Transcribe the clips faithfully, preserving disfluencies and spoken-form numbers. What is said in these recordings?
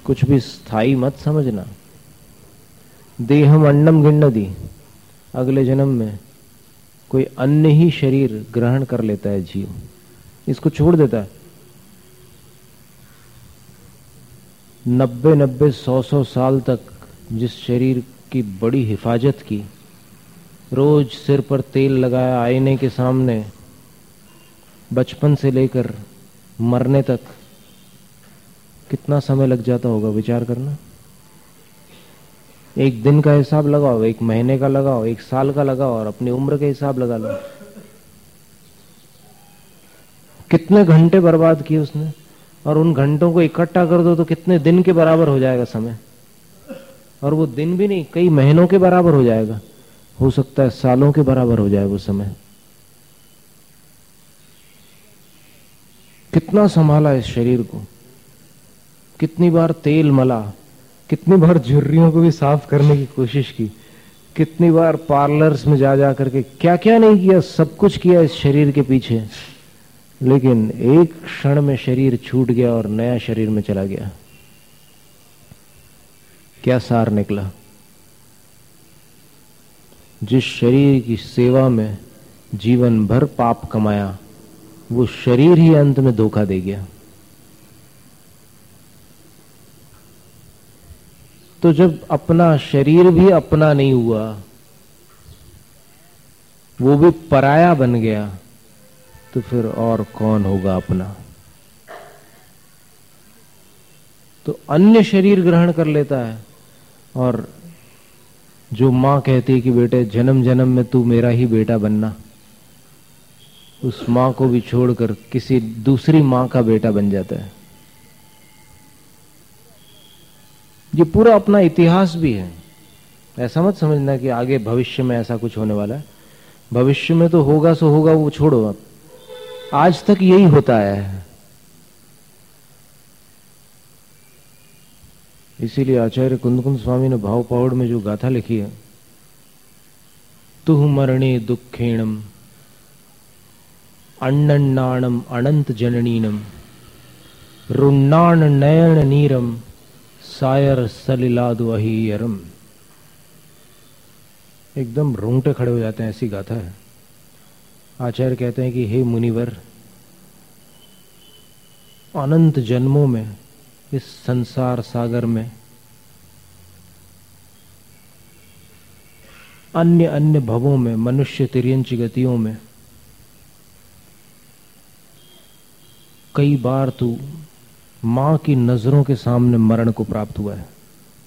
कुछ भी स्थायी मत समझना। देहम अन्नम गिण्णति, अगले जन्म में कोई अन्य ही शरीर ग्रहण कर लेता है जीव, इसको छोड़ देता है। नब्बे नब्बे सौ सौ साल तक जिस शरीर की बड़ी हिफाजत की, रोज सिर पर तेल लगाया, आईने के सामने, बचपन से लेकर मरने तक कितना समय लग जाता होगा, विचार करना। एक दिन का हिसाब लगाओ, एक महीने का लगाओ, एक साल का लगाओ और अपनी उम्र के हिसाब लगा लो। कितने घंटे बर्बाद किए उसने, और उन घंटों को इकट्ठा कर दो तो कितने दिन के बराबर हो जाएगा समय। और वो दिन भी नहीं, कई महीनों के बराबर हो जाएगा, हो सकता है सालों के बराबर हो जाए वो समय। कितना संभाला इस शरीर को, कितनी बार तेल मला, कितनी बार झुर्रियों को भी साफ करने की कोशिश की, कितनी बार पार्लर्स में जा जा करके क्या क्या नहीं किया, सब कुछ किया इस शरीर के पीछे। लेकिन एक क्षण में शरीर छूट गया और नया शरीर में चला गया। क्या सार निकला? जिस शरीर की सेवा में जीवन भर पाप कमाया, वो शरीर ही अंत में धोखा दे गया। तो जब अपना शरीर भी अपना नहीं हुआ, वो भी पराया बन गया, तो फिर और कौन होगा अपना? तो अन्य शरीर ग्रहण कर लेता है। और जो मां कहती है कि बेटे जन्म जन्म में तू मेरा ही बेटा बनना, उस मां को भी छोड़कर किसी दूसरी मां का बेटा बन जाता है। ये पूरा अपना इतिहास भी है। ऐसा मत समझना कि आगे भविष्य में ऐसा कुछ होने वाला है। भविष्य में तो होगा सो होगा, वो छोड़ो, अब आज तक यही होता है। इसीलिए आचार्य कुंदकुंद स्वामी ने भाव पावड़ में जो गाथा लिखी है, तुह मरणे दुखेणम अन्नन्नाणम अनंत जननीनम रुन्नाण नयन नीरम सायर सलिलादु अहीयरम। एकदम रोंगटे खड़े हो जाते हैं, ऐसी गाथा है। आचार्य कहते हैं कि हे मुनिवर, अनंत जन्मों में इस संसार सागर में अन्य अन्य भवों में, मनुष्य तिर्यंच गतियों में कई बार तू मां की नजरों के सामने मरण को प्राप्त हुआ है।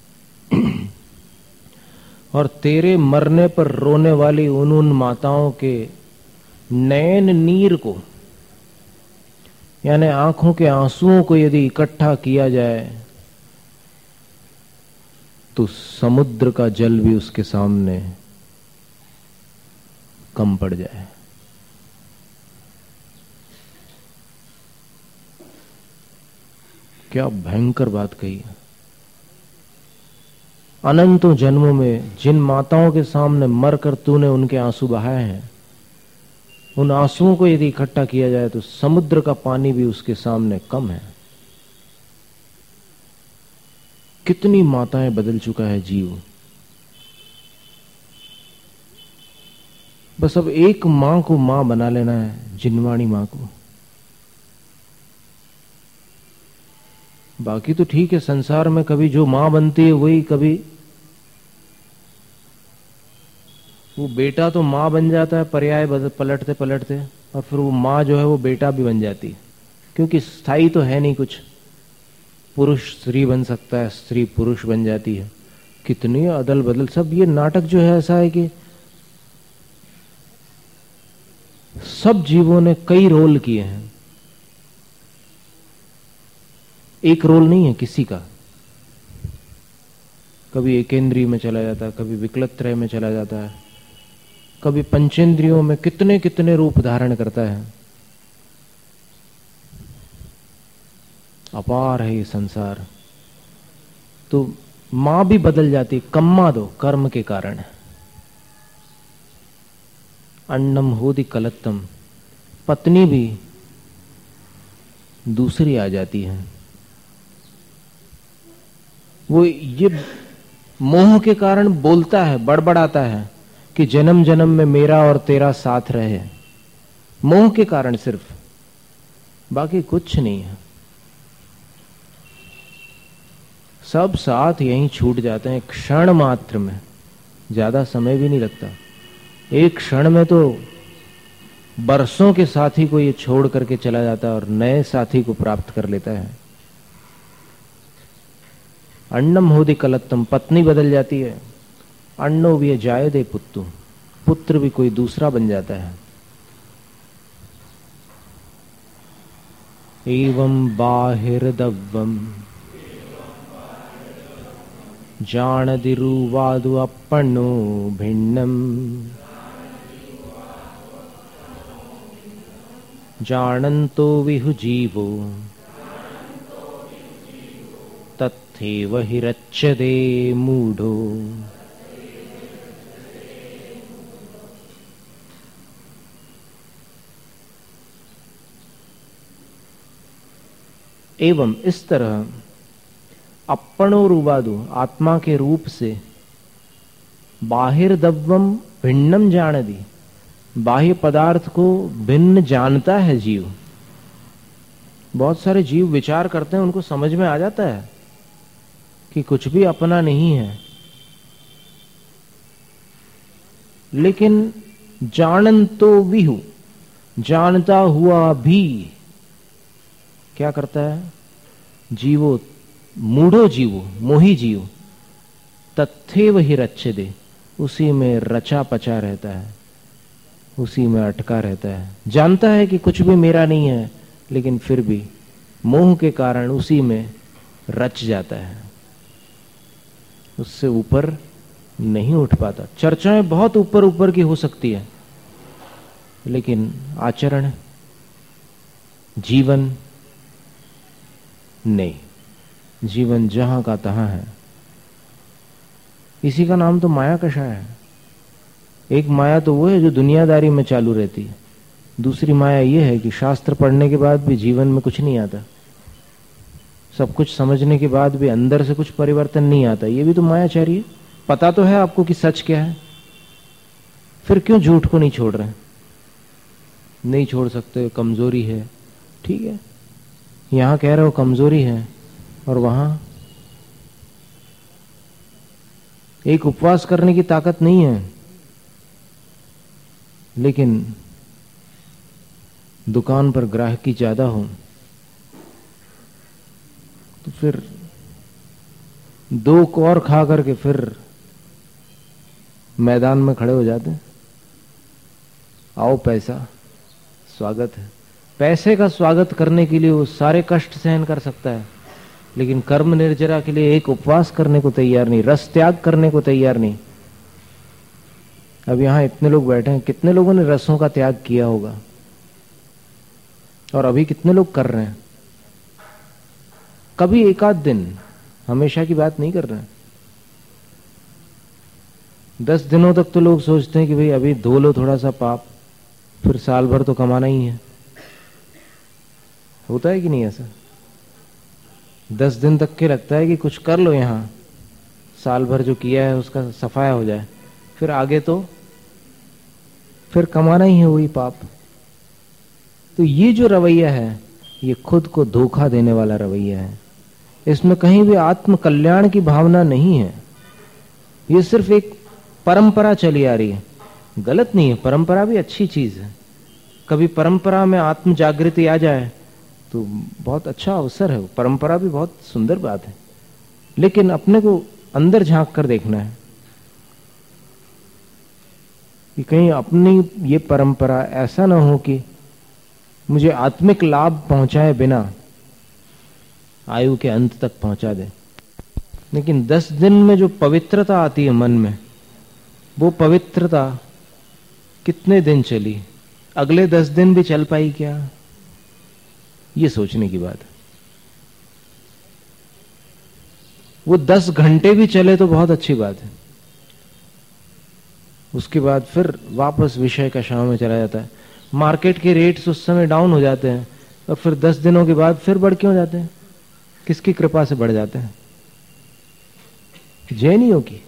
और तेरे मरने पर रोने वाली उन उन माताओं के नयन नीर को, यानी आंखों के आंसुओं को यदि इकट्ठा किया जाए तो समुद्र का जल भी उसके सामने कम पड़ जाए। क्या भयंकर बात कही है। अनंतों जन्मों में जिन माताओं के सामने मरकर तूने उनके आंसू बहाए हैं, उन आंसुओं को यदि इकट्ठा किया जाए तो समुद्र का पानी भी उसके सामने कम है। कितनी माताएं बदल चुका है जीव। बस अब एक मां को मां बना लेना है, जिनवाणी मां को। बाकी तो ठीक है, संसार में कभी जो मां बनती है वही, कभी वो बेटा तो मां बन जाता है पर्याय पलटते पलटते, और फिर वो मां जो है वो बेटा भी बन जाती है, क्योंकि स्थायी तो है नहीं कुछ। पुरुष स्त्री बन सकता है, स्त्री पुरुष बन जाती है, कितनी अदल बदल। सब ये नाटक जो है ऐसा है कि सब जीवों ने कई रोल किए हैं, एक रोल नहीं है किसी का। कभी एकेंद्रिय में चला जाता है, कभी विकलत्रय में चला जाता है, कभी पंचेंद्रियों में कितने कितने रूप धारण करता है। अपार है ये संसार। तो मां भी बदल जाती, कम्मा दो कर्म के कारण। अन्नम होदि कलत्तम, पत्नी भी दूसरी आ जाती है। वो ये मोह के कारण बोलता है, बड़बड़ाता है कि जन्म जन्म में मेरा और तेरा साथ रहे। मोह के कारण सिर्फ, बाकी कुछ नहीं है। सब साथ यहीं छूट जाते हैं क्षण मात्र में, ज्यादा समय भी नहीं लगता। एक क्षण में तो बरसों के साथी को ये छोड़ करके चला जाता है और नए साथी को प्राप्त कर लेता है। अन्नम होदि कलत्तम, पत्नी बदल जाती है। अन्नो भी जाए दे पुत्तु, पुत्र भी कोई दूसरा बन जाता है। एवं बाहिर्दव्वम जानदिरुवादु अपन्नो भिन्नम जानन्तो विहु जीवो तथैव हि रच्यते मूढो। एवं इस तरह अपणोरुवादु, आत्मा के रूप से, बाहिर्दव्वम भिन्नम जानति, बाह्य पदार्थ को भिन्न जानता है जीव। बहुत सारे जीव विचार करते हैं, उनको समझ में आ जाता है कि कुछ भी अपना नहीं है, लेकिन जानन तो विहु, जानता हुआ भी क्या करता है? जीवो मूढ़ो जीवो, मोही जीव, तथैव हि रच्यते, उसी में रचा पचा रहता है, उसी में अटका रहता है। जानता है कि कुछ भी मेरा नहीं है, लेकिन फिर भी मोह के कारण उसी में रच जाता है, उससे ऊपर नहीं उठ पाता। चर्चाएं बहुत ऊपर ऊपर की हो सकती है, लेकिन आचरण, जीवन नहीं। जीवन जहां का तहां है। इसी का नाम तो माया कषाय है। एक माया तो वो है जो दुनियादारी में चालू रहती है, दूसरी माया ये है कि शास्त्र पढ़ने के बाद भी जीवन में कुछ नहीं आता, सब कुछ समझने के बाद भी अंदर से कुछ परिवर्तन नहीं आता। ये भी तो मायाचारी है। पता तो है आपको कि सच क्या है, फिर क्यों झूठ को नहीं छोड़ रहे? नहीं छोड़ सकते, कमजोरी है। ठीक है, यहां कह रहे हो कमजोरी है, और वहां एक उपवास करने की ताकत नहीं है, लेकिन दुकान पर ग्राहकी ज्यादा हो तो फिर दो कौर खा करके फिर मैदान में खड़े हो जाते हैं। आओ पैसा, स्वागत है। पैसे का स्वागत करने के लिए वो सारे कष्ट सहन कर सकता है, लेकिन कर्म निर्जरा के लिए एक उपवास करने को तैयार नहीं, रस त्याग करने को तैयार नहीं। अब यहां इतने लोग बैठे हैं, कितने लोगों ने रसों का त्याग किया होगा, और अभी कितने लोग कर रहे हैं? कभी एकाध दिन, हमेशा की बात नहीं कर रहे हैं। दस दिनों तक तो लोग सोचते हैं कि भाई अभी धो लो थोड़ा सा पाप, फिर साल भर तो कमाना ही है। होता है कि नहीं ऐसा? दस दिन तक के लगता है कि कुछ कर लो, यहां साल भर जो किया है उसका सफाया हो जाए, फिर आगे तो फिर कमाना ही है वही पाप। तो ये जो रवैया है, ये खुद को धोखा देने वाला रवैया है। इसमें कहीं भी आत्म कल्याण की भावना नहीं है। ये सिर्फ एक परंपरा चली आ रही है। गलत नहीं है, परंपरा भी अच्छी चीज है। कभी परंपरा में आत्म जागृति आ जाए तो बहुत अच्छा अवसर है। परंपरा भी बहुत सुंदर बात है, लेकिन अपने को अंदर झांक कर देखना है कि कहीं अपनी ये परंपरा ऐसा ना हो कि मुझे आत्मिक लाभ पहुंचाए बिना आयु के अंत तक पहुंचा दे। लेकिन दस दिन में जो पवित्रता आती है मन में, वो पवित्रता कितने दिन चली, अगले दस दिन भी चल पाई क्या, ये सोचने की बात है। वो दस घंटे भी चले तो बहुत अच्छी बात है, उसके बाद फिर वापस विषय का शाम में चला जाता है। मार्केट के रेट्स उस समय डाउन हो जाते हैं और फिर दस दिनों के बाद फिर बढ़ क्यों जाते हैं? किसकी कृपा से बढ़ जाते हैं? जैनियों की,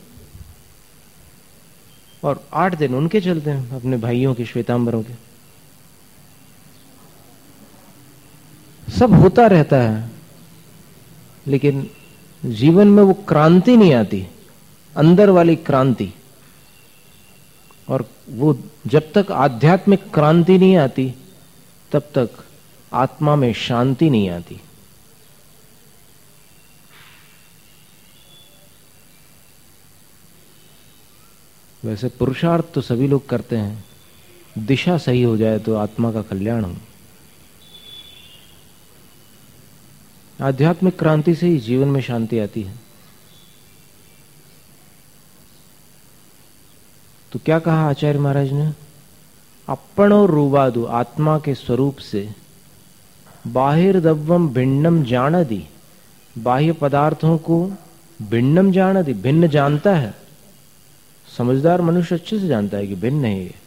और आठ दिन उनके चलते हैं, अपने भाइयों के, श्वेतांबरों के। सब होता रहता है, लेकिन जीवन में वो क्रांति नहीं आती, अंदर वाली क्रांति। और वो जब तक आध्यात्मिक क्रांति नहीं आती, तब तक आत्मा में शांति नहीं आती। वैसे पुरुषार्थ तो सभी लोग करते हैं, दिशा सही हो जाए तो आत्मा का कल्याण हो। आध्यात्मिक क्रांति से ही जीवन में शांति आती है। तो क्या कहा आचार्य महाराज ने? अपनो रूवादु, आत्मा के स्वरूप से, बाहिर्दव्वम भिन्नम जानदी, बाह्य पदार्थों को भिन्नम जानदी, भिन्न जानता है। समझदार मनुष्य अच्छे से जानता है कि भिन्न है ये,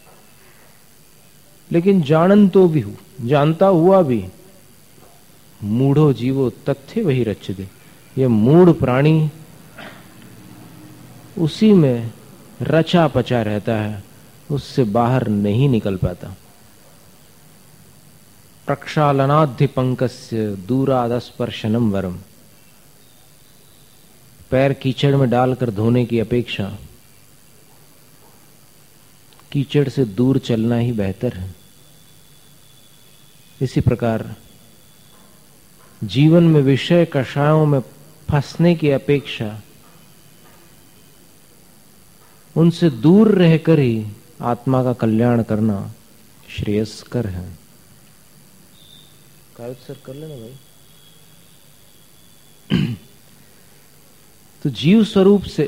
लेकिन जानन तो भी हूं, जानता हुआ भी, मूढ़ो जीवो तथ्य वही रच्यते, ये मूढ़ प्राणी उसी में रचा पचा रहता है, उससे बाहर नहीं निकल पाता। प्रक्षालनाधि पंकस्य दूरादस्पर्शनम वरम, पैर कीचड़ में डालकर धोने की अपेक्षा कीचड़ से दूर चलना ही बेहतर है। इसी प्रकार जीवन में विषय कषायों में फंसने की अपेक्षा उनसे दूर रहकर ही आत्मा का कल्याण करना श्रेयस्कर है। कायद सर कर लेना भाई। तो जीव स्वरूप से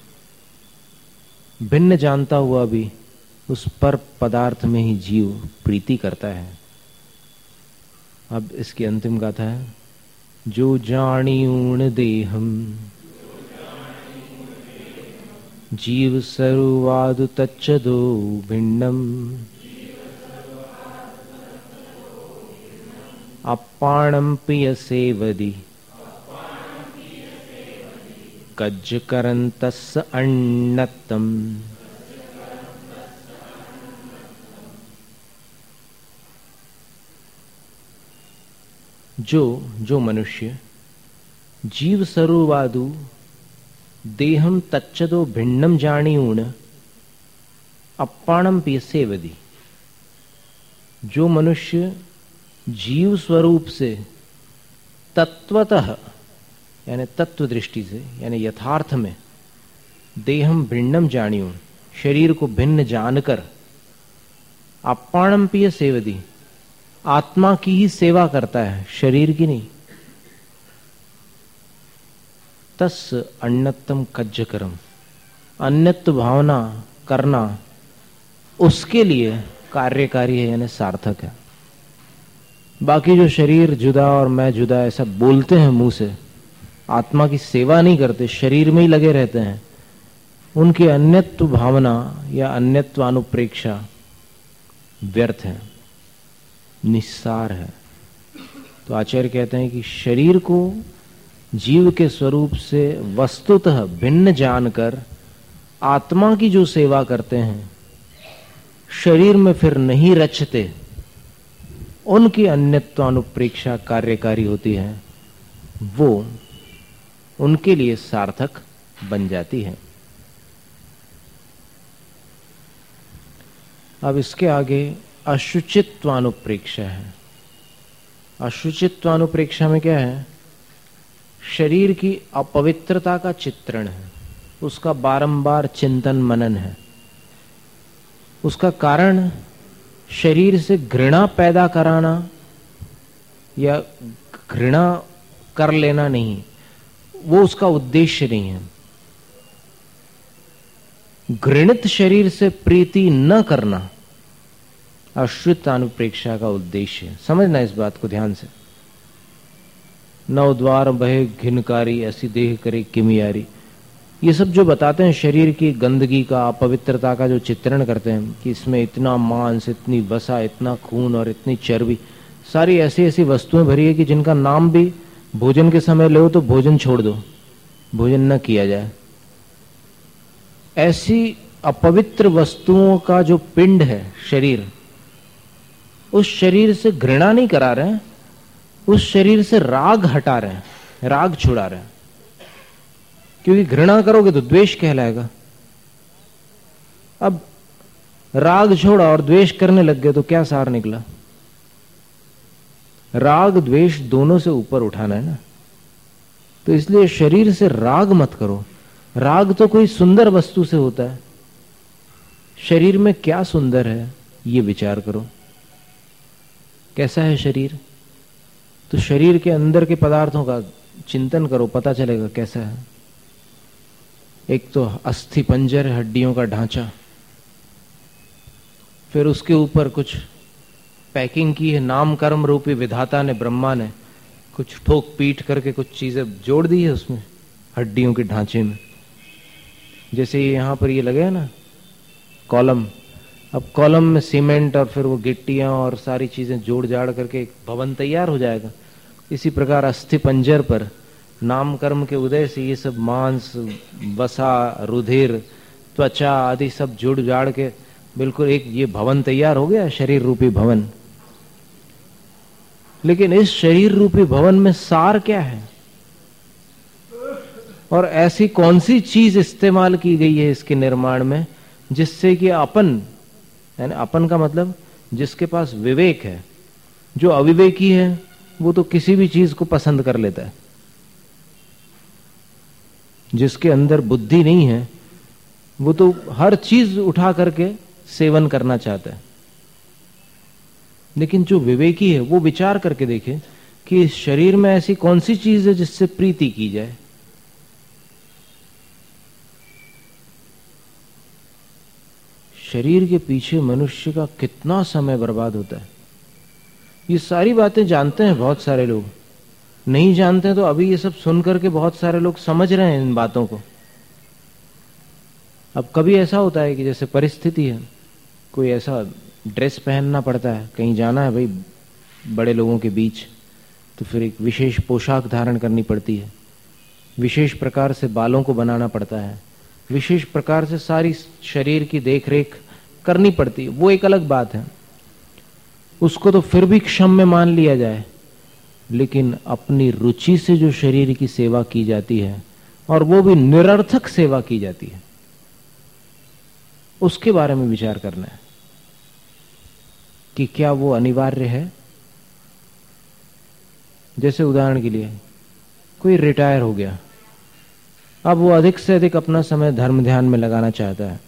भिन्न जानता हुआ भी उस पर पदार्थ में ही जीव प्रीति करता है। अब इसकी अंतिम गाथा है, जो जानियूण देहम जीव सर्वादु तच्चदो भिन्नम, अपाणम पियसेवदि कज्जकरन्तस्य अन्नत्तम। जो जो मनुष्य जीव सर्वादु देहम तच्चदो भिन्नम जानियूण अपाणम पियसेवदि, जो मनुष्य जीव स्वरूप से तत्वतः यानी तत्व दृष्टि से यानी यथार्थ में देहम भिन्नम जानियूण, शरीर को भिन्न जानकर अपाणम पियसेवदि, आत्मा की ही सेवा करता है, शरीर की नहीं। तस् अन्नत्तम कज्जकरम, अन्यत्व भावना करना उसके लिए कार्यकारी है यानी सार्थक है। बाकी जो शरीर जुदा और मैं जुदा ऐसा बोलते हैं मुंह से, आत्मा की सेवा नहीं करते, शरीर में ही लगे रहते हैं, उनकी अन्यत्व भावना या अन्यत्व अनुप्रेक्षा व्यर्थ है, निस्सार है। तो आचार्य कहते हैं कि शरीर को जीव के स्वरूप से वस्तुतः भिन्न जानकर आत्मा की जो सेवा करते हैं, शरीर में फिर नहीं रचते, उनकी अन्यत्वानुप्रेक्षा कार्यकारी होती है, वो उनके लिए सार्थक बन जाती है। अब इसके आगे अशुचित्वानुप्रेक्षा है। अशुचित्वानुप्रेक्षा में क्या है? शरीर की अपवित्रता का चित्रण है, उसका बारंबार चिंतन मनन है। उसका कारण शरीर से घृणा पैदा कराना या घृणा कर लेना नहीं, वो उसका उद्देश्य नहीं है। घृणित शरीर से प्रीति न करना अशुद्ध अनुप्रेक्षा का उद्देश्य है। समझना इस बात को ध्यान से। नौ द्वार बहे घिनकारी, ऐसी देह करे किमियारी, ये सब जो बताते हैं शरीर की गंदगी का, अपवित्रता का जो चित्रण करते हैं कि इसमें इतना मांस, इतनी वसा, इतना खून और इतनी चर्बी, सारी ऐसी ऐसी वस्तुएं भरी है कि जिनका नाम भी भोजन के समय लो तो भोजन छोड़ दो, भोजन न किया जाए। ऐसी अपवित्र वस्तुओं का जो पिंड है शरीर, उस शरीर से घृणा नहीं करा रहे हैं, उस शरीर से राग हटा रहे हैं, राग छुड़ा रहे हैं। क्योंकि घृणा करोगे तो द्वेष कहलाएगा। अब राग छोड़ा और द्वेष करने लग गए तो क्या सार निकला? राग द्वेष दोनों से ऊपर उठाना है ना। तो इसलिए शरीर से राग मत करो। राग तो कोई सुंदर वस्तु से होता है। शरीर में क्या सुंदर है ये विचार करो। कैसा है शरीर? तो शरीर के अंदर के पदार्थों का चिंतन करो, पता चलेगा कैसा है। एक तो अस्थि पंजर, हड्डियों का ढांचा, फिर उसके ऊपर कुछ पैकिंग की है, नाम कर्म रूपी विधाता ने, ब्रह्मा ने कुछ ठोक पीट करके कुछ चीजें जोड़ दी है उसमें, हड्डियों के ढांचे में। जैसे ये यहां पर ये लगे है ना कॉलम, अब कॉलम में सीमेंट और फिर वो गिट्टियां और सारी चीजें जोड़ जाड़ करके एक भवन तैयार हो जाएगा। इसी प्रकार अस्थि पंजर पर नाम कर्म के उदय से ये सब मांस, वसा, रुधिर, त्वचा आदि सब जुड़ जाड़ के बिल्कुल एक ये भवन तैयार हो गया, शरीर रूपी भवन। लेकिन इस शरीर रूपी भवन में सार क्या है और ऐसी कौन सी चीज इस्तेमाल की गई है इसके निर्माण में जिससे कि अपन, यानी अपन का मतलब जिसके पास विवेक है, जो अविवेकी है वो तो किसी भी चीज को पसंद कर लेता है। जिसके अंदर बुद्धि नहीं है वो तो हर चीज उठा करके सेवन करना चाहता है। लेकिन जो विवेकी है वो विचार करके देखे कि इस शरीर में ऐसी कौन सी चीज है जिससे प्रीति की जाए। शरीर के पीछे मनुष्य का कितना समय बर्बाद होता है। ये सारी बातें जानते हैं बहुत सारे लोग, नहीं जानते हैं तो अभी ये सब सुन करके बहुत सारे लोग समझ रहे हैं इन बातों को। अब कभी ऐसा होता है कि जैसे परिस्थिति है, कोई ऐसा ड्रेस पहनना पड़ता है, कहीं जाना है भाई बड़े लोगों के बीच, तो फिर एक विशेष पोशाक धारण करनी पड़ती है, विशेष प्रकार से बालों को बनाना पड़ता है, विशेष प्रकार से सारी शरीर की देखरेख करनी पड़ती है। वो एक अलग बात है, उसको तो फिर भी क्षम्य मान लिया जाए। लेकिन अपनी रुचि से जो शरीर की सेवा की जाती है और वो भी निरर्थक सेवा की जाती है, उसके बारे में विचार करना है कि क्या वो अनिवार्य है। जैसे उदाहरण के लिए कोई रिटायर हो गया, अब वो अधिक से अधिक अपना समय धर्म ध्यान में लगाना चाहता है।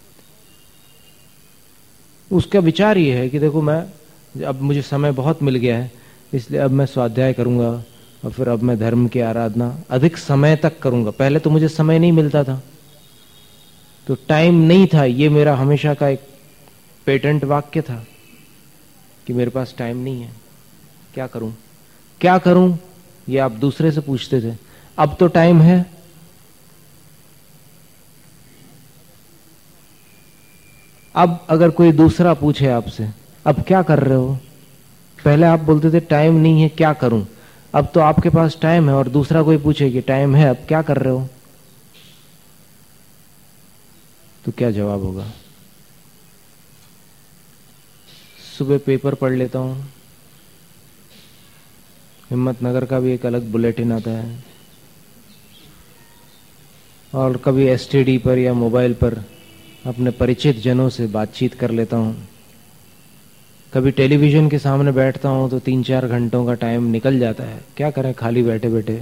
उसका विचार ये है कि देखो मैं अब मुझे समय बहुत मिल गया है, इसलिए अब मैं स्वाध्याय करूंगा और फिर अब मैं धर्म की आराधना अधिक समय तक करूंगा। पहले तो मुझे समय नहीं मिलता था, तो टाइम नहीं था, ये मेरा हमेशा का एक पेटेंट वाक्य था कि मेरे पास टाइम नहीं है, क्या करूं क्या करूं ये आप दूसरे से पूछते थे। अब तो टाइम है। अब अगर कोई दूसरा पूछे आपसे अब क्या कर रहे हो, पहले आप बोलते थे टाइम नहीं है क्या करूं, अब तो आपके पास टाइम है और दूसरा कोई पूछे कि टाइम है अब क्या कर रहे हो, तो क्या जवाब होगा? सुबह पेपर पढ़ लेता हूं, हिम्मतनगर का भी एक अलग बुलेटिन आता है, और कभी एसटीडी पर या मोबाइल पर अपने परिचित जनों से बातचीत कर लेता हूं। कभी टेलीविजन के सामने बैठता हूं तो तीन चार घंटों का टाइम निकल जाता है। क्या करें, खाली बैठे बैठे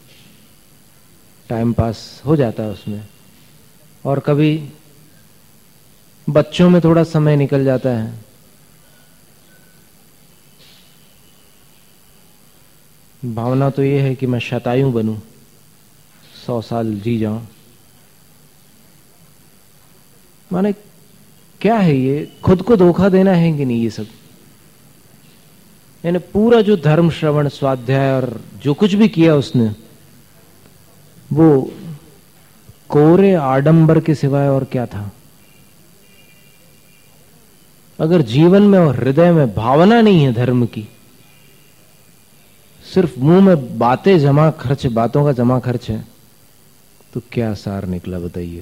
टाइम पास हो जाता है उसमें। और कभी बच्चों में थोड़ा समय निकल जाता है। भावना तो ये है कि मैं शतायु बनूं, सौ साल जी जाऊं। माने क्या है ये, खुद को धोखा देना है कि नहीं ये सब? यानी पूरा जो धर्म श्रवण स्वाध्याय और जो कुछ भी किया उसने, वो कोरे आडंबर के सिवाय और क्या था? अगर जीवन में और हृदय में भावना नहीं है धर्म की, सिर्फ मुंह में बातें जमा खर्च, बातों का जमा खर्च है, तो क्या सार निकला बताइए?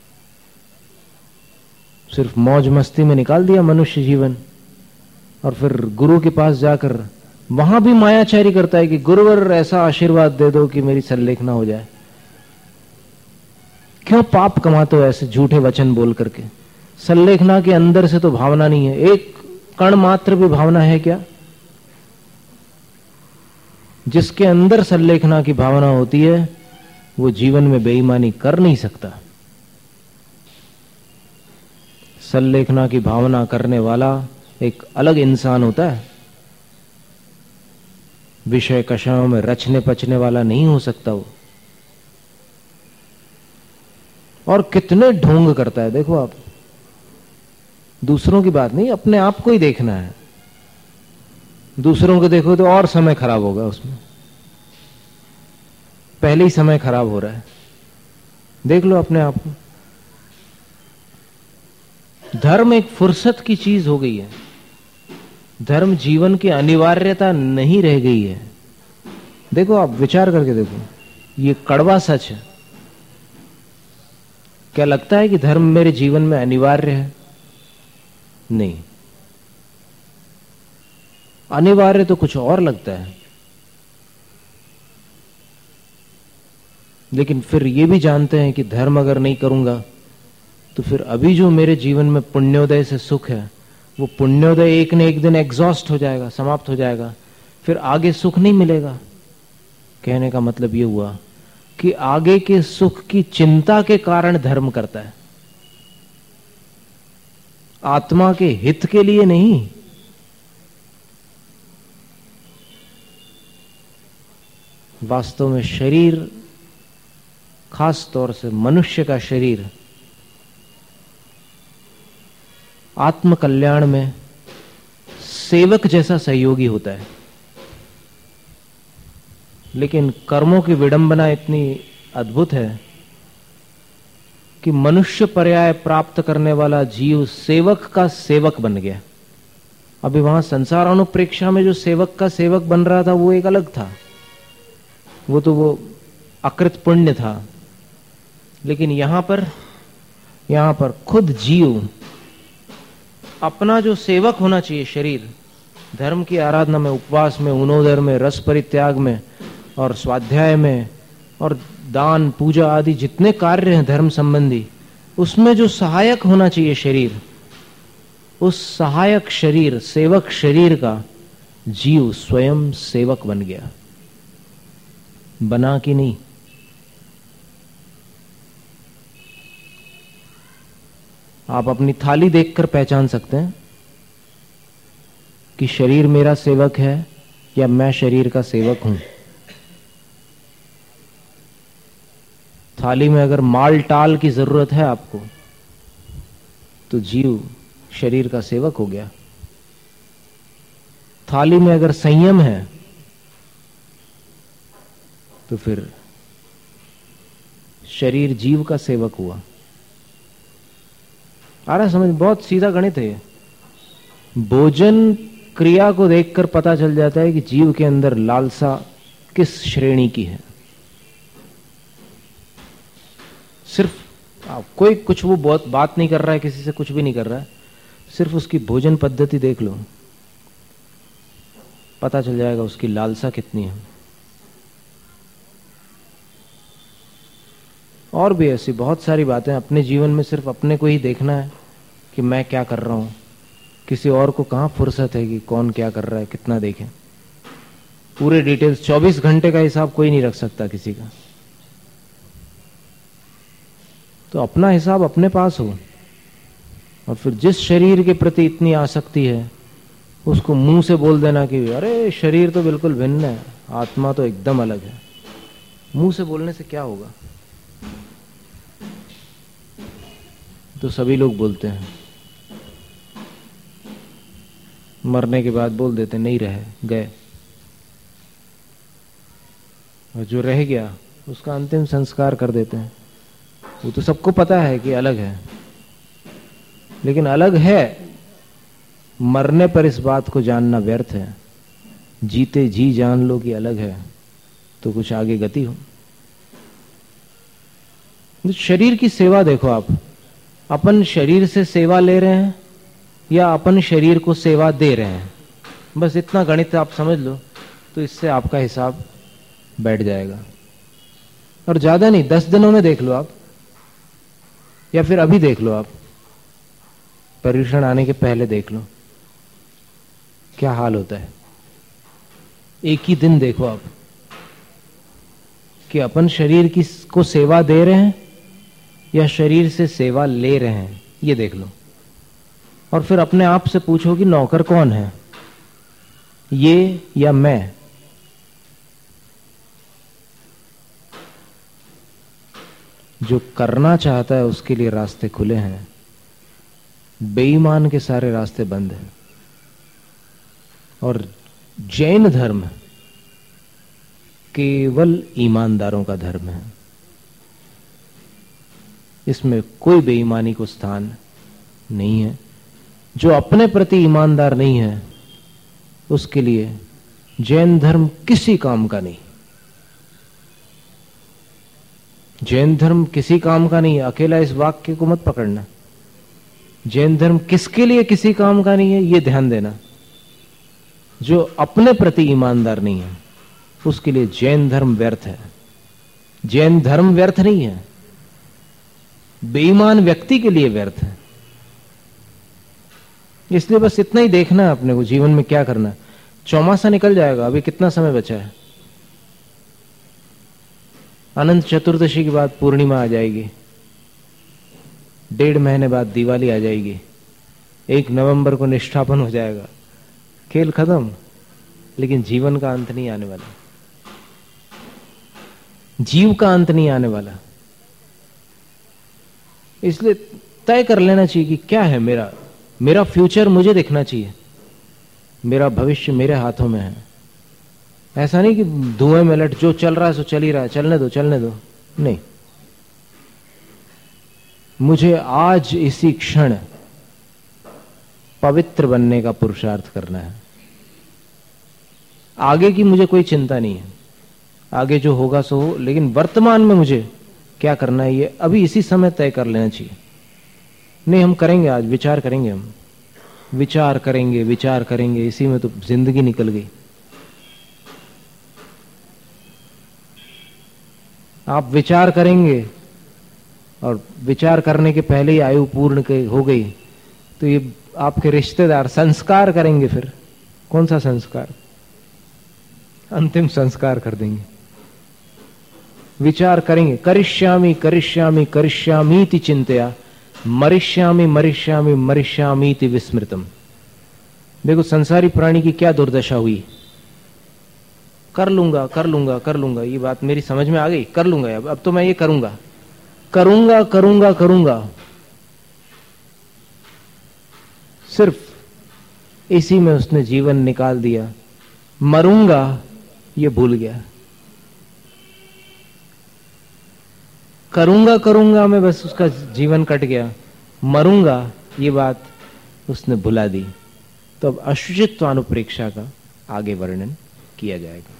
सिर्फ मौज मस्ती में निकाल दिया मनुष्य जीवन, और फिर गुरु के पास जाकर वहां भी मायाचारी करता है कि गुरुवर ऐसा आशीर्वाद दे दो कि मेरी सल्लेखना हो जाए। क्यों पाप कमाते हो ऐसे झूठे वचन बोल करके? सल्लेखना के अंदर से तो भावना नहीं है, एक कण मात्र भी भावना है क्या? जिसके अंदर सल्लेखना की भावना होती है वो जीवन में बेईमानी कर नहीं सकता। सल्लेखना की भावना करने वाला एक अलग इंसान होता है, विषय कषायों में रचने पचने वाला नहीं हो सकता वो। और कितने ढोंग करता है देखो आप। दूसरों की बात नहीं, अपने आप को ही देखना है। दूसरों को देखो तो और समय खराब होगा उसमें, पहले ही समय खराब हो रहा है। देख लो अपने आप को। धर्म एक फुर्सत की चीज हो गई है, धर्म जीवन की अनिवार्यता नहीं रह गई है। देखो आप विचार करके देखो, ये कड़वा सच है। क्या लगता है कि धर्म मेरे जीवन में अनिवार्य है? नहीं, अनिवार्य तो कुछ और लगता है। लेकिन फिर ये भी जानते हैं कि धर्म अगर नहीं करूंगा तो फिर अभी जो मेरे जीवन में पुण्योदय से सुख है वो पुण्योदय एक न एक दिन एग्जॉस्ट हो जाएगा, समाप्त हो जाएगा, फिर आगे सुख नहीं मिलेगा। कहने का मतलब ये हुआ कि आगे के सुख की चिंता के कारण धर्म करता है, आत्मा के हित के लिए नहीं। वास्तव में शरीर, खास तौर से मनुष्य का शरीर, आत्म कल्याण में सेवक जैसा सहयोगी होता है। लेकिन कर्मों की विडंबना इतनी अद्भुत है कि मनुष्य पर्याय प्राप्त करने वाला जीव सेवक का सेवक बन गया। अभी वहां संसार अनुप्रेक्षा में जो सेवक का सेवक बन रहा था वो एक अलग था, वो तो वो अकृत पुण्य था। लेकिन यहां पर यहां पर खुद जीव अपना जो सेवक होना चाहिए, शरीर, धर्म की आराधना में, उपवास में, उनोदर में, रस परित्याग में और स्वाध्याय में और दान पूजा आदि जितने कार्य हैं धर्म संबंधी, उसमें जो सहायक होना चाहिए शरीर, उस सहायक शरीर, सेवक शरीर का जीव स्वयं सेवक बन गया। बना कि नहीं? आप अपनी थाली देखकर पहचान सकते हैं कि शरीर मेरा सेवक है या मैं शरीर का सेवक हूं। थाली में अगर माल टाल की जरूरत है आपको तो जीव शरीर का सेवक हो गया। थाली में अगर संयम है तो फिर शरीर जीव का सेवक हुआ। आ रहा समझ? बहुत सीधा गणित है ये। भोजन क्रिया को देखकर पता चल जाता है कि जीव के अंदर लालसा किस श्रेणी की है। सिर्फ आ, कोई कुछ वो बहुत बात नहीं कर रहा है, किसी से कुछ भी नहीं कर रहा है, सिर्फ उसकी भोजन पद्धति देख लो, पता चल जाएगा उसकी लालसा कितनी है। और भी ऐसी बहुत सारी बातें अपने जीवन में सिर्फ अपने को ही देखना है कि मैं क्या कर रहा हूं। किसी और को कहां फुर्सत है कि कौन क्या कर रहा है, कितना देखें। पूरे डिटेल्स चौबीस घंटे का हिसाब कोई नहीं रख सकता किसी का। तो अपना हिसाब अपने पास हो। और फिर जिस शरीर के प्रति इतनी आसक्ति है उसको मुंह से बोल देना कि अरे शरीर तो बिल्कुल भिन्न है, आत्मा तो एकदम अलग है। मुंह से बोलने से क्या होगा? तो सभी लोग बोलते हैं, मरने के बाद बोल देते नहीं रहे, गए। और जो रह गया उसका अंतिम संस्कार कर देते हैं। वो तो सबको पता है कि अलग है, लेकिन अलग है, मरने पर इस बात को जानना व्यर्थ है। जीते जी जान लो कि अलग है तो कुछ आगे गति हो। शरीर की सेवा देखो आप, अपन शरीर से सेवा ले रहे हैं या अपन शरीर को सेवा दे रहे हैं, बस इतना गणित आप समझ लो तो इससे आपका हिसाब बैठ जाएगा। और ज्यादा नहीं, दस दिनों में देख लो आप, या फिर अभी देख लो आप, पर्यूषण आने के पहले देख लो क्या हाल होता है। एक ही दिन देखो आप कि अपन शरीर की को सेवा दे रहे हैं या शरीर से सेवा ले रहे हैं, ये देख लो। और फिर अपने आप से पूछो कि नौकर कौन है, ये या मैं। जो करना चाहता है उसके लिए रास्ते खुले हैं, बेईमान के सारे रास्ते बंद हैं। और जैन धर्म केवल ईमानदारों का धर्म है, इसमें कोई बेईमानी को स्थान नहीं है। जो अपने प्रति ईमानदार नहीं है उसके लिए जैन धर्म किसी काम का नहीं। जैन धर्म किसी काम का नहीं है, अकेला इस वाक्य को मत पकड़ना। जैन धर्म किसके लिए किसी काम का नहीं है ये ध्यान देना। जो अपने प्रति ईमानदार नहीं है उसके लिए जैन धर्म व्यर्थ है। जैन धर्म व्यर्थ नहीं है, बेईमान व्यक्ति के लिए व्यर्थ है। इसलिए बस इतना ही देखना है अपने को जीवन में क्या करना है। चौमासा निकल जाएगा, अभी कितना समय बचा है। अनंत चतुर्दशी के बाद पूर्णिमा आ जाएगी, डेढ़ महीने बाद दिवाली आ जाएगी, एक नवंबर को निष्ठापन हो जाएगा, खेल खत्म। लेकिन जीवन का अंत नहीं आने वाला, जीव का अंत नहीं आने वाला। इसलिए तय कर लेना चाहिए कि क्या है मेरा मेरा फ्यूचर, मुझे देखना चाहिए। मेरा भविष्य मेरे हाथों में है। ऐसा नहीं कि धुएं में लट जो चल रहा है सो चल ही रहा है, चलने दो चलने दो, नहीं। मुझे आज इसी क्षण पवित्र बनने का पुरुषार्थ करना है। आगे की मुझे कोई चिंता नहीं है, आगे जो होगा सो हो, लेकिन वर्तमान में मुझे क्या करना है ये अभी इसी समय तय कर लेना चाहिए। नहीं, हम करेंगे, आज विचार करेंगे, हम विचार करेंगे विचार करेंगे, इसी में तो जिंदगी निकल गई। आप विचार करेंगे और विचार करने के पहले ही आयु पूर्ण हो गई तो ये आपके रिश्तेदार संस्कार करेंगे। फिर कौन सा संस्कार? अंतिम संस्कार कर देंगे। विचार करेंगे, करिष्यामि करिष्यामि करिष्यामीति चिंतया मरिष्यामि मरिष्यामि मरिष्यामीति विस्मृतम। देखो संसारी प्राणी की क्या दुर्दशा हुई। कर लूंगा कर लूंगा कर लूंगा, ये बात मेरी समझ में आ गई, कर लूंगा, अब अब तो मैं ये करूंगा करूंगा करूंगा करूंगा। सिर्फ इसी में उसने जीवन निकाल दिया। मरूंगा ये भूल गया, करूंगा करूंगा में बस उसका जीवन कट गया। मरूंगा ये बात उसने भुला दी। तो अब अशुचित्व अनुप्रेक्षा का आगे वर्णन किया जाएगा।